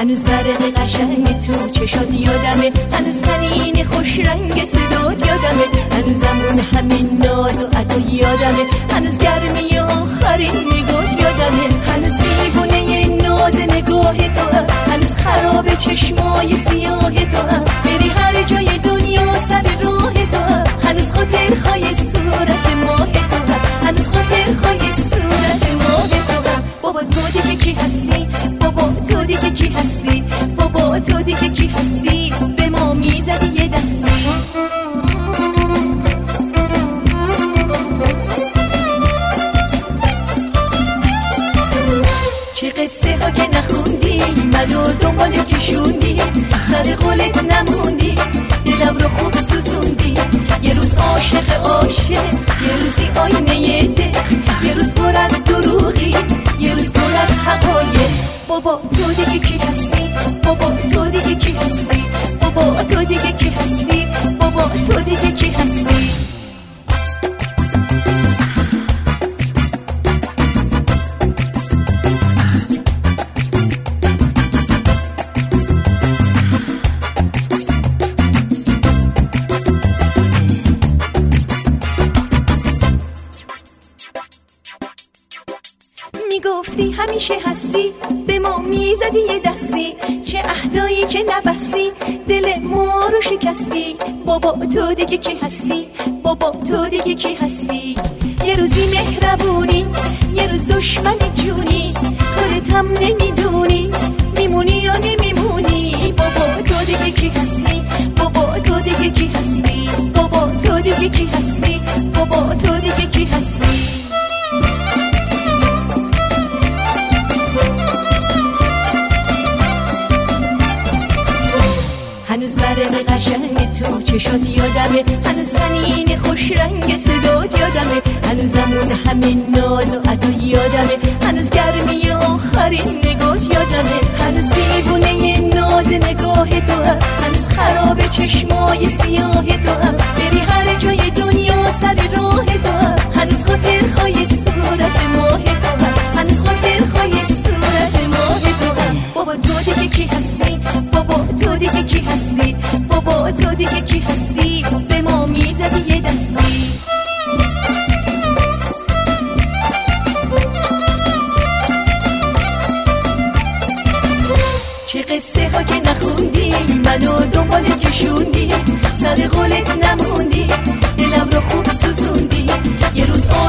هنوز برق قشنگ تو چشات یادمه، هنوز تنین خوش رنگ صدات یادمه، هنوزم اون همین ناز و عطا یادمه، هنوز گرمی آخرین نگات یادمه، هنوز دیوونه ناز نگاه تو هم، هنوز خراب چشمای سیاه تو هم، بری هر جای دنیا سر راه تو هم، هنوز خاطر خواهی صورت ماه تو هم، هنوز خاطر خواهی صورت ماه تو هم. بابا تو دیگه کی هستی؟ بابا تو دیگه کی هستی؟ بابا تو دیگه کی هستی؟ به ما میزدی یه دستی. چه قصه ها که نخوندی، منو دنبال کشوندی، سر قولت نموندی، دلم رو خوب سوزوندی، یه روز عاشق، یه روزی آینه ده، یه روز پر از دروغی، یه روز پر از حقایق. بابا تو دیگه کی هستی؟ بابا تو دیگه کی هستی؟ بابا تو دیگه کی هستی؟ بابا تو دیگه کی هستی؟ میگفتی همیشه هستی، به ما میزدی یه دستی، چه عهدایی که نبستی، دل ما رو شکستی. بابا تو دیگه کی هستی؟ بابا تو دیگه کی هستی؟ یه روزی مهربونی، یه روز دشمن جونی، کارت هم نمیدونی میمونی یا نمیمونی. بابا تو دیگه کی هستی؟ بابا تو دیگه کی هستی؟ بابا تو دیگه کی هستی؟ بابا تو دیگه کی هستی؟ هنوز برق قشنگ تو چشات یادمه، هنوز تنین خوش رنگ صدات یادمه، هنوزم اون همین ناز و عطا یادمه، هنوز گرمی آخرین نگات یادمه، هنوز دیوونه ناز نگاه تو هم، هنوز خراب چشمای سیاه تو هم، بری هر جای دنیا سر راه تو هم، هنوز خاطر خواهی صورت ماه تو هم، هنوز خاطر خواهی صورت ماه تو هم. بابا تو دیگه کی هستی؟ بابا تو دیگه کی هستی؟ بابا تو دیگه کی هستی؟ به ما میزدی یه دستی. چه قصه ها که نخوندی، منو دنبال کشوندی، سر قولت نموندی، دلم رو خوب سوزوندی، یه روز